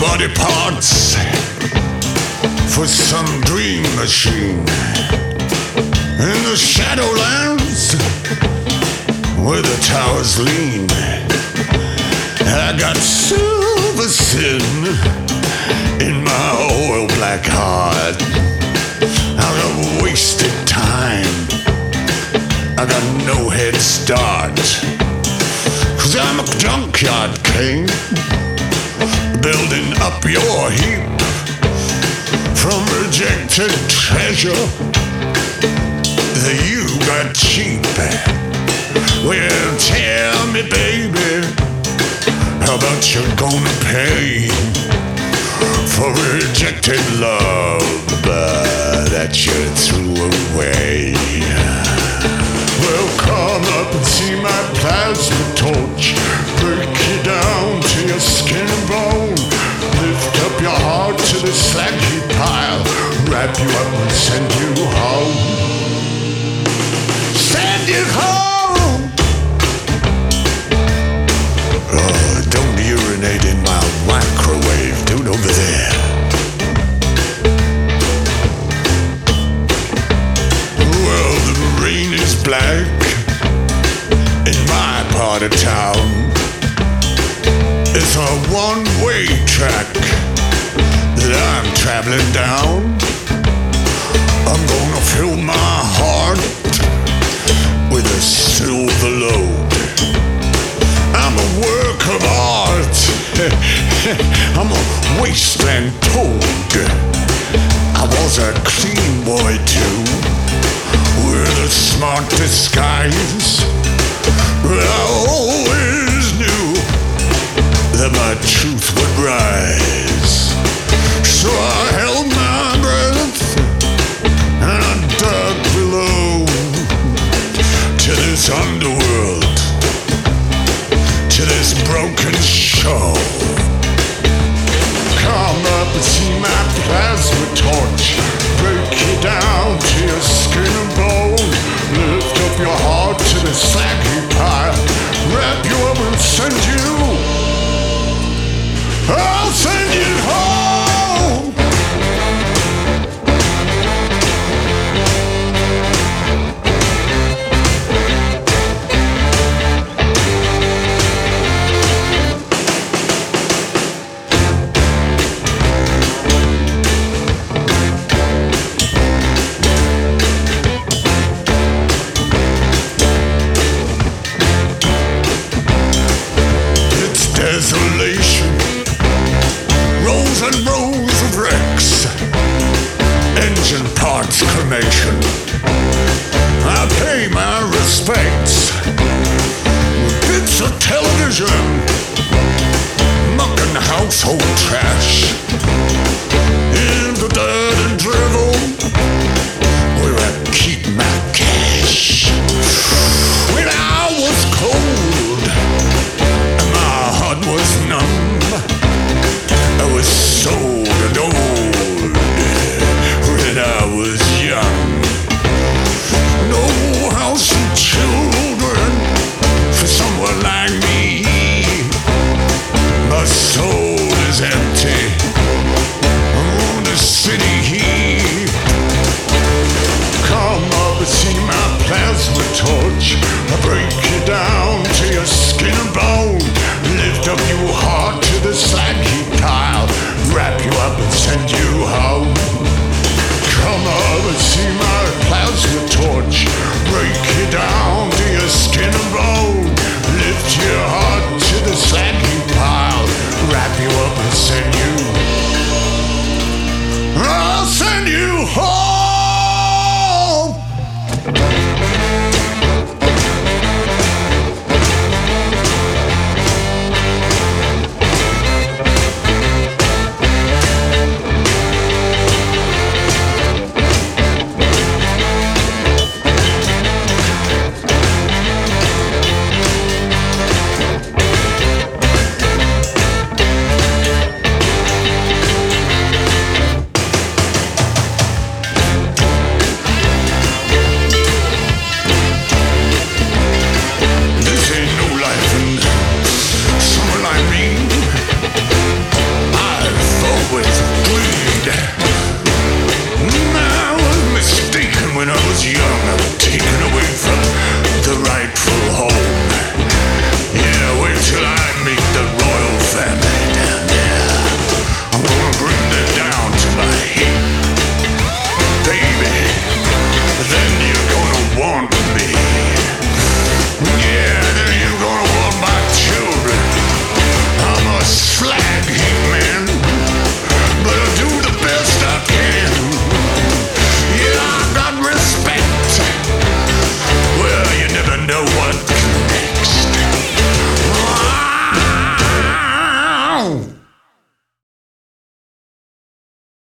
body parts for some dream machine. In the Shadowlands, where the towers lean, I got silver sin in my oil black heart. Out of wasted time, I got no head start. 'Cause I'm a junkyard king, building up your heap from rejected treasure that you got cheap. Well, tell me, baby, how about you gonna pay for rejected love that you threw away? Well, come up and see my plasma torch, break you down to your skin and bone, lift up your heart to the slag heap pile, wrap you up and send you home. Send you home! Oh, don't urinate in my microwave, dude, over there. Well, the rain is black in my part of town. It's a one-way track that I'm traveling down. I'm gonna fill my heart with a silver load. I'm a work of art. I'm a wasteland toad. I was a clean boy too, with a smart disguise. But I always knew that my truth would rise. So I held my breath and I dug below to this underworld, to this broken show. Come up and see my plasma torch,